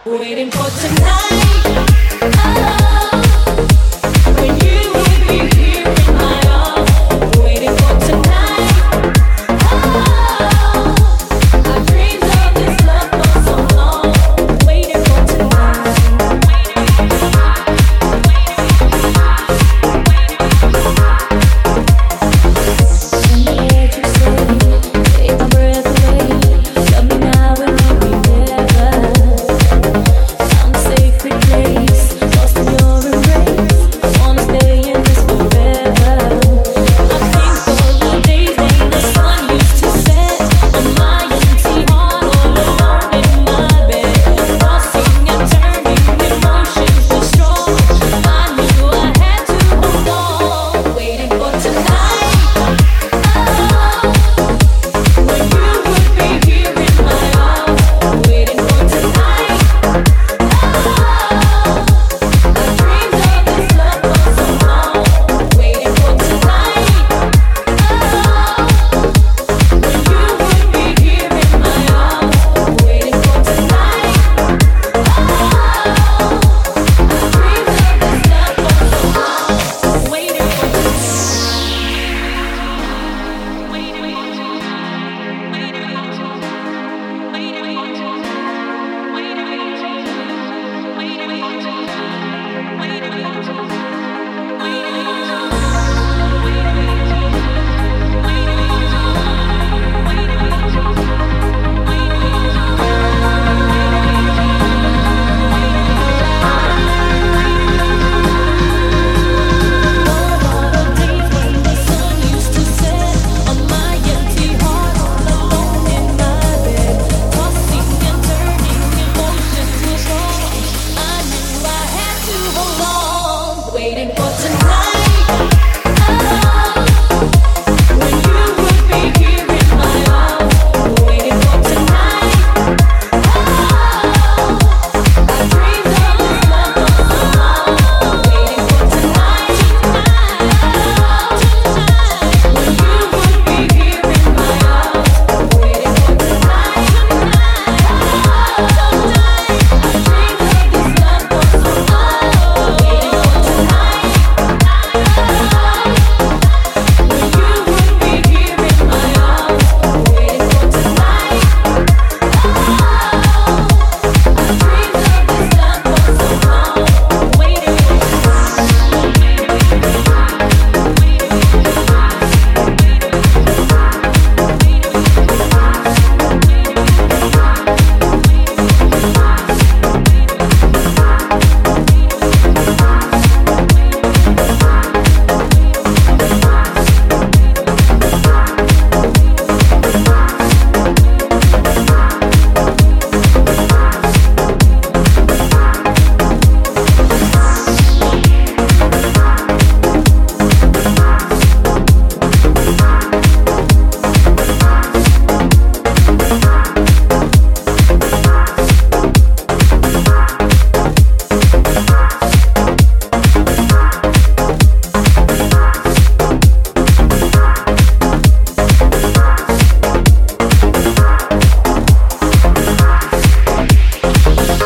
Waiting for tonight. Oh, when you will be here in my arms. Waiting for tonight. Oh, I dreamed of this love for so long. Waiting for tonight. When the words you say take my breath away, love me now and love me never. Some sacred place, lost in your embrace. I wanna stay in this forever. I think of the days when the sun used to set on my empty heart, all alone in my bed, tossing and turning, emotions were strong. I knew I had to hold on, waiting for tonight. Oh, when you would be here in my arms, waiting for tonight. Waiting for tonight. Oh, when you would be here in my arms. Waiting for tonight. Oh, I dreamed of this love for so long. Waiting for tonight. Tonight, when you would be here in my arms. Waiting for tonight. Tonight, I dreamed of this love for so long. Waiting for tonight.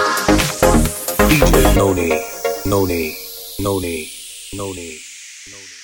Noni, Noni, Noni, Noni, Noni.